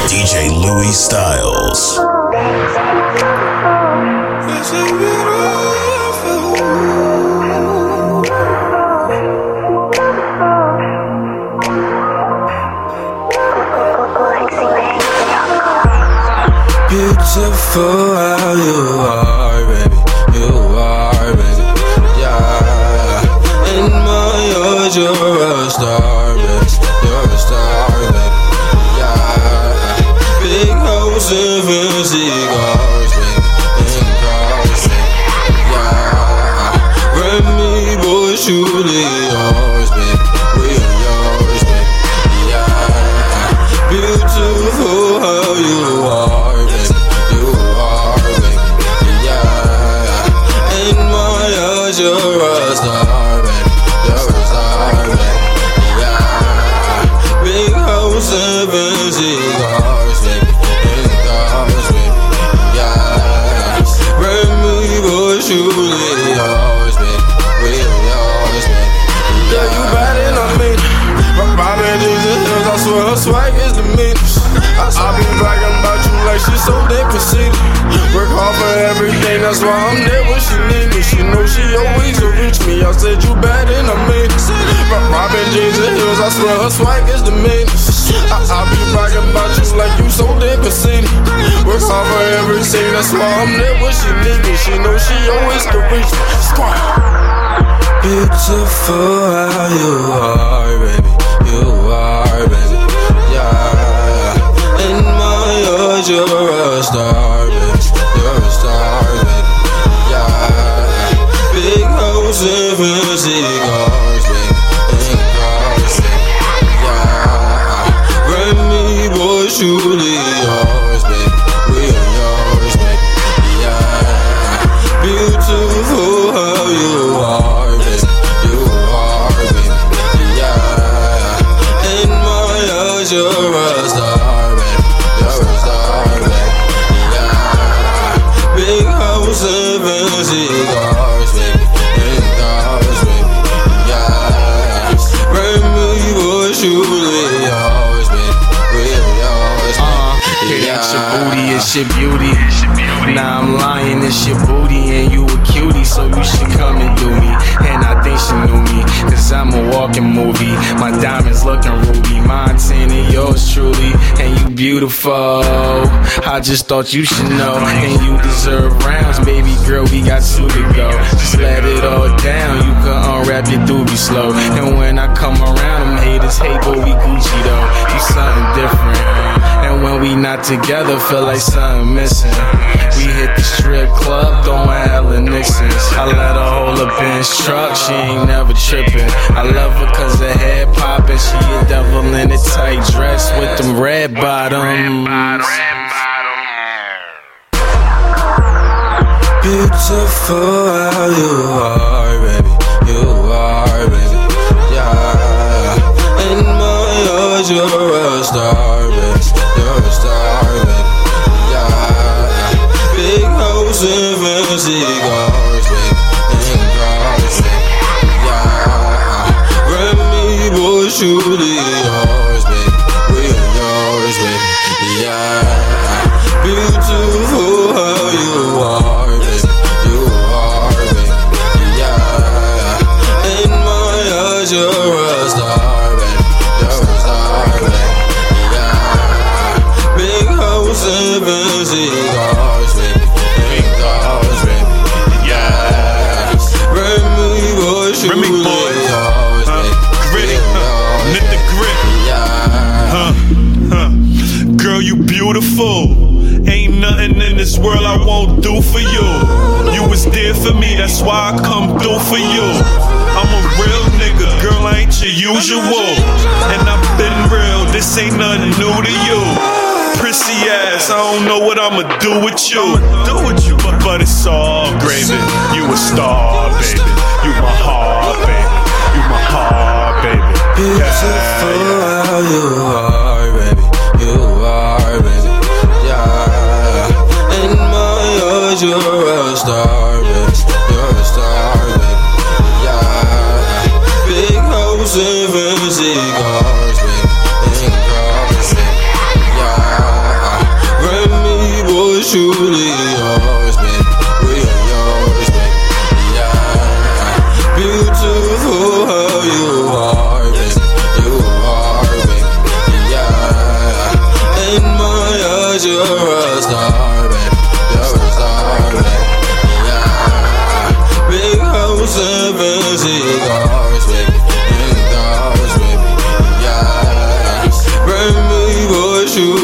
DJ Louis Styles. Beautiful how you are, baby. You are, baby. Yeah. In my eyes, you're a star, baby. You're a star, baby. Yeah. Big house and fancy cars, baby. And cars, baby. Yeah. Remy boy, surely yours, baby. We're yours, baby. Yeah. Beautiful how you are. You're a star, baby. You're a star, baby. Yeah. Big house and fancy cars, baby. And cars, baby. Yeah. Remy boy, surely yours, baby. We're yours, baby. Yeah, you bad and I mean it. Robbing Jesus hills, I swear her swag is the meanest. I be bragging about you like she's so damn conceited. Work hard for everything, that's why I'm there when she need me. She know she always will reach me. I said you bad and I made it. Robbing Jesus hills, I swear her swag is the meanest. I be bragging about you like you so damn conceited. Work hard for everything, that's why I'm there when she need me. She know she always can reach me. Squad. Beautiful how you are, baby. You are, baby. Yeah. In my eyes, you're a star, baby. You're a star, baby. Yeah. Big house and fancy cars, baby. And cars, baby. Yeah. Remy boy, surely yours, baby. We're yours, baby. Yeah. Beautiful how you are. You're a star, baby. You're a star, baby. Yeah. Big house and fancy cars, baby. And cars, baby. Yeah. Remy boy, surely yours, baby. We're yours, baby. Yeah, it's your booty, it's your beauty. Nah, I'm lying, it's your booty, and you a cutie, so you should come and do me. And I think she knew me, cause I'm a walking movie. My diamonds looking ruby, mine 10 and yours truly. And you beautiful, I just thought you should know. And you deserve rounds, baby girl, we got two to go. Just let it all down, you can unwrap your doobie slow. And when I come around, them haters hate, but we Gucci though. You something different. And when we not together, feel like something missing. We hit the strip club, throwing hella Nixons. I let her hold up in his truck, she ain't never tripping. I love her cause her head poppin', she a devil in a tight dress with them red bottoms. Beautiful how you are, baby. You are, baby. Yeah. In my eyes, you're a star, baby. You're a star, baby. Yeah. Big house and fancy cars, baby. And cars, baby. Yeah. Remy boy, surely yours, baby. We're yours, baby. Yeah. Beautiful how you are. You're a star, baby. You're a star, baby. Yeah. Big house and fancy cars, baby. And cars, baby. Yeah. Remy boy, surely yours, baby. Gritty, knit the grit. Girl, you beautiful. Ain't nothing in this world I won't do for you. You was there for me, that's why I come through for you. I'm a real nigga, girl, I ain't your usual. And I've been real, this ain't nothing new to you. Prissy ass, I don't know what I'ma do with you. But it's all gravy. You a star, baby. You my heart, baby. You my heart, baby. Beautiful how you are, baby. You are, baby. Yeah. In my eyes, you're a star, baby. You're a star, baby. Yeah. Big house and fancy cars, baby. And cars, baby. Yeah. truly yours, baby. We are yours, baby. Yeah, beautiful how you are, baby. You are, baby. Yeah, in my eyes you're a star, baby. You're a star, baby. Yeah, big house and fancy cars, baby. And cars, baby. Yeah, brand new boy shoes.